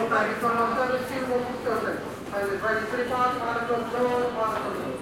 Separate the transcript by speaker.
Speaker 1: Thank you so much, sir. We'll see you more soon. I was ready to the park, on the control.